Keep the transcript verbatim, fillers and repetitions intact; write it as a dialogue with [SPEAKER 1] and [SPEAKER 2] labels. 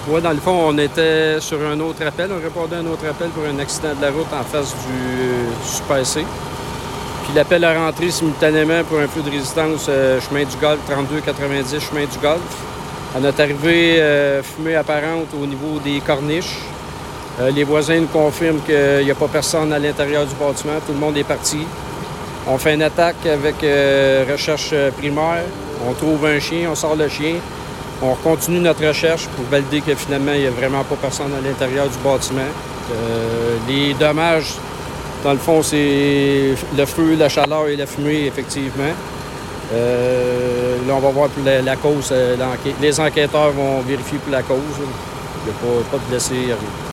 [SPEAKER 1] Oui, dans le fond, on était sur un autre appel. On répondait à un autre appel pour un accident de la route en face du Super C. Puis l'appel a rentré simultanément pour un feu de résistance euh, chemin du Golfe, trente-deux quatre-vingt-dix chemin du Golfe. À notre arrivée, euh, fumée apparente au niveau des corniches. Euh, les voisins nous confirment qu'il n'y a pas personne à l'intérieur du bâtiment. Tout le monde est parti. On fait une attaque avec euh, recherche primaire. On trouve un chien, on sort le chien. On continue notre recherche pour valider que finalement, il n'y a vraiment pas personne à l'intérieur du bâtiment. Euh, les dommages, dans le fond, c'est le feu, la chaleur et la fumée, effectivement. Euh, là, on va voir pour la, la cause. Les enquêteurs vont vérifier pour la cause. Il n'y a pas, pas de blessés, rien.